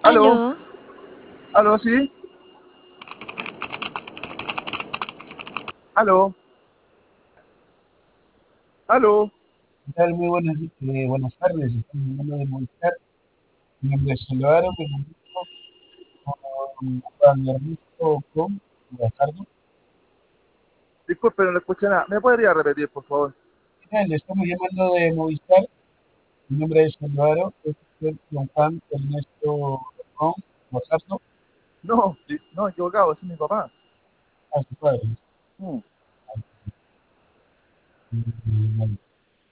¿Aló? Aló, ¿Aló, sí? ¿Aló? ¿Aló? ¿Qué tal? Muy buenas tardes. Estamos hablando de Movistar. Mi nombre es Álvaro, me comunico con Juan Ernesto con Guajardo. Disculpe, no le escuché nada. ¿Me podría repetir, por favor? ¿Qué tal? Le estamos llamando de Movistar. Mi nombre es Álvaro, es con Juan Ernesto con Guajardo, No, no, equivocado, ese es mi papá. a su padre. Mm. Bueno,